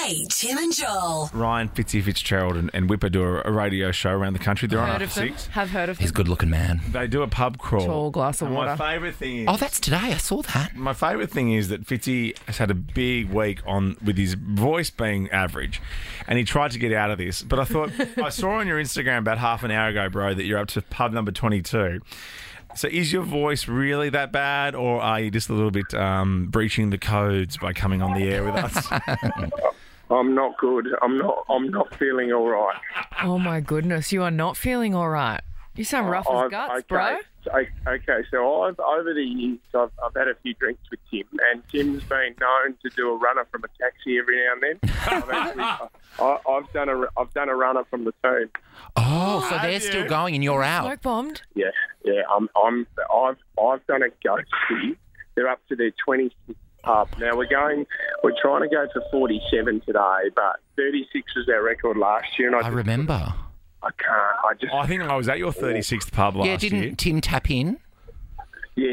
Kate, Tim and Joel. Ryan Fitzgerald and Whipper do a radio show around the country. They're on Heard after of them? 6. Have heard of them. He's a good-looking man. They do a pub crawl. Tall glass of And water. My favourite thing is... Oh, that's today. I saw that. My favourite thing is that Fitzy has had a big week on with his voice being average, and he tried to get out of this. But I thought I saw on your Instagram about half an hour ago, bro, that you're up to pub number 22. So is your voice really that bad, or are you just a little bit breaching the codes by coming on the air with us? I'm not good. I'm not feeling all right. Oh, my goodness. You are not feeling all right. You sound rough as guts, bro. Okay, so over the years, I've had a few drinks with Tim, and Tim's been known to do a runner from a taxi every now and then. I've done a runner from the team. Oh, so they're still going and you're out. Smoke bombed. Yeah. I've done a ghosty. They're up to their 26th pub. Now we're trying to go for 47 today, but 36 was our record last year, and I remember. I can't. I think I was at your 36th pub last year. Didn't Tim tap in? Yeah,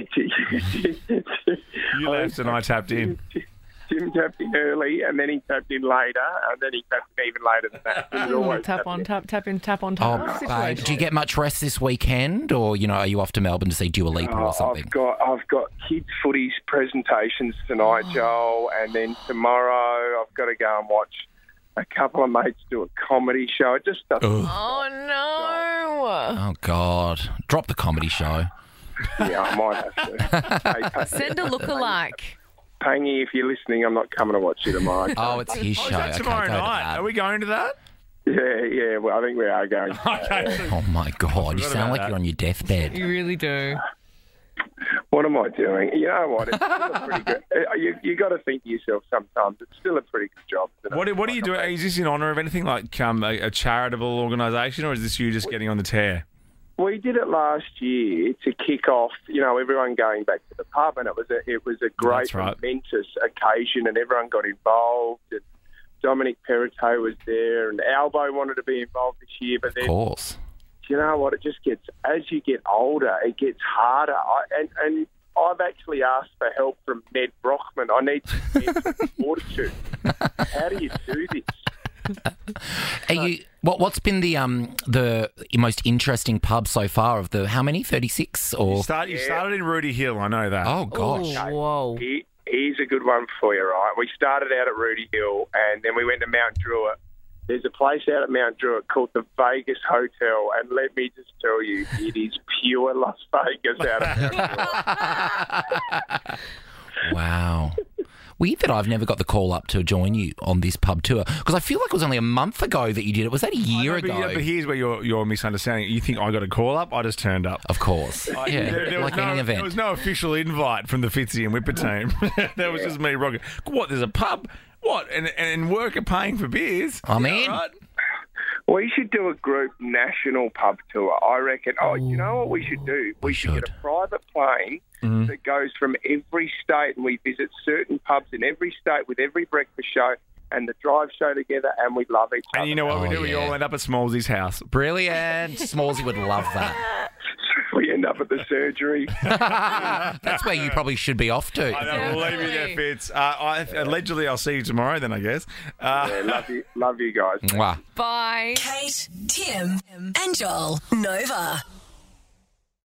You left and I tapped in. Tim tapped in early, and then he tapped in later, and then he tapped in even later than that. He was always Tap on, tap in, tap on, Oh, tap. babe, do you get much rest this weekend, or are you off to Melbourne to see Dua Lipa or something? I've got kids' footies presentations tonight, Joel, and then tomorrow I've got to go and watch a couple of mates do a comedy show. It just doesn't. Oh, no. Oh, God. Drop the comedy show. Yeah, I might have to. Send a lookalike. Pangy, if you're listening, I'm not coming to watch you tomorrow. Oh, it's his show. Is that tomorrow go to night? that. Are we going to that? Yeah, well, I think we are going. Okay. Oh, my God. You sound about like that. you're on your deathbed. You really do. What am I doing? You know what? It's still a pretty good. You got to think to yourself sometimes. It's still a pretty good job. What are you doing? Is this in honour of anything like a charitable organisation, or is this you just getting on the tear? We did it last year to kick off, everyone going back to the pub, and it was a great, That's right. momentous occasion, and everyone got involved. And Dominic Perrottet was there, and Albo wanted to be involved this year, but then, Of course. you know what? It just gets, as you get older, it gets harder. And I've actually asked for help from Ned Brockman. I need some mental fortitude. How do you do this? What's been the most interesting pub so far of the how many 36 or? You started in Rudy Hill, I know that. Oh gosh. Oh, whoa. Here's a good one for you, right? We started out at Rudy Hill, and then we went to Mount Druitt. There's a place out at Mount Druitt called the Vegas Hotel, and let me just tell you, it is pure Las Vegas out of Mount Druitt. Wow. Weird that I've never got the call up to join you on this pub tour, because I feel like it was only a month ago that you did it. Was that a year ago? But here's where you're misunderstanding. You think I got a call up? I just turned up. Of course. There was like any event. There was no official invite from the Fitzy and Whipper team. That was just me rocking. What, there's a pub? What? And work are paying for beers? I'm in. Right? We should do a group national pub tour, I reckon. Oh, you know what we should do? We should get a private plane that goes from every state, and we visit certain pubs in every state with every breakfast show and the drive show together, and we love each other. And you know what we do? Oh, We yeah. all end up at Smallsy's house. Brilliant. Smallsy would love that. We end up at the surgery. That's where you probably should be off to. I know, we'll leave you there, Fitz. Allegedly, I'll see you tomorrow then, I guess. Yeah, love you guys. Mwah. Bye. Kate, Tim, and Joel. Nova.